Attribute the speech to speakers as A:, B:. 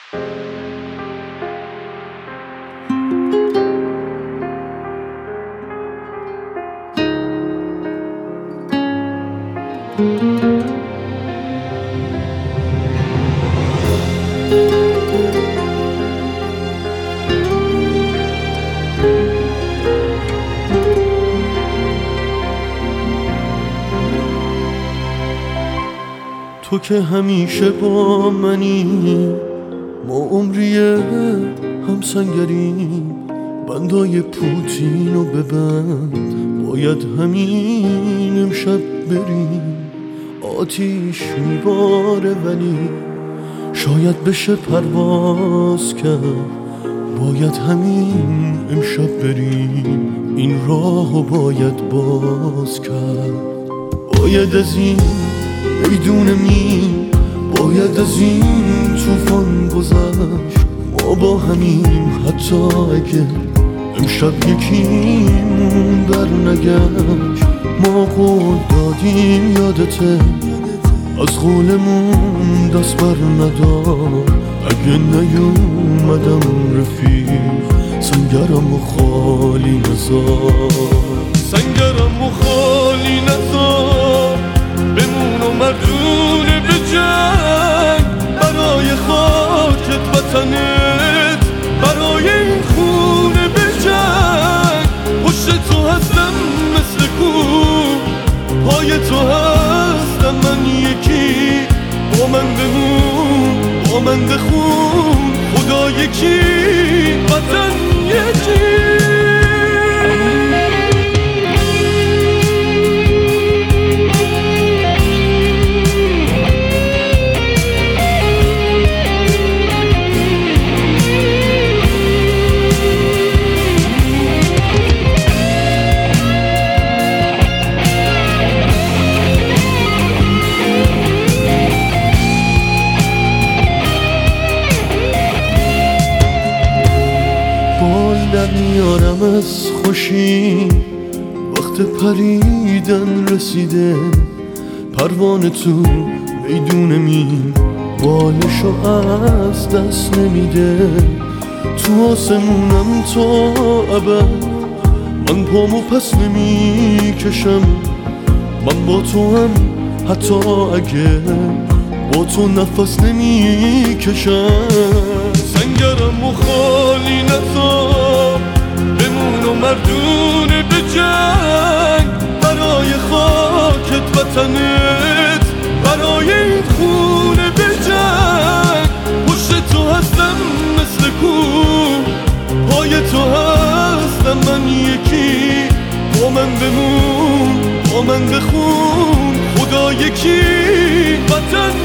A: تو که همیشه با منی، ما عمریه هم سنگریم. بندای پوتینو ببند، باید همین امشب بریم. آتیش میباره ولی شاید بشه پرواز کرد. باید همین امشب بریم، این راهو باید باز کرد. باید از این میدونه باید از این توفان گذشت. ما با همیم حتی اگه امشب یکیمون در نگشت. ما قول دادیم یادته، از قولمون دست بر ندار. اگه نیومدم رفیق، سنگرم خالی نذار. سنگرم خالی نذار، بمون و مردونه به جنگ. برای خاکت وطنت، برای این خونه به جنگ. پشت تو هستم مثل کوه، پای تو هستم من یکی. با من بمون، با من بخون، خدا یکی، وطن یکی. در میارم از خوشی، وقت پریدن رسیده. پروانه تو میدون مین، بالشو از دست نمیده. تو آسمونم تا ابد، من پامو پس نمیکشم. من با تو هم حتی اگه با تو نفس نمیکشم. سنگرم و خالی نذار، بمون و مردونه به جنگ. برای خاکت وطنت، برای این خونه به جنگ. پشت تو هستم مثل کوه، پای تو هستم من یکی. با من بمون، با من بخون، خدا یکی، وطن